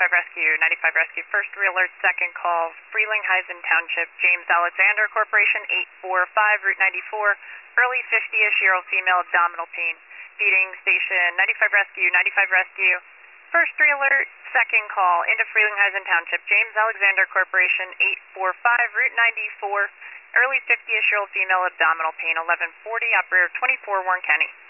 95 Rescue, 95 Rescue, first realert, second call, Frelinghuysen Township, James Alexander Corporation, 845, Route 94, early 50-ish-year-old female, abdominal pain. Feeding station, 95 Rescue, 95 Rescue, first realert, second call, into Frelinghuysen Township, James Alexander Corporation, 845, Route 94, early 50-ish-year-old female, abdominal pain, 1140, operator 24, Warren County.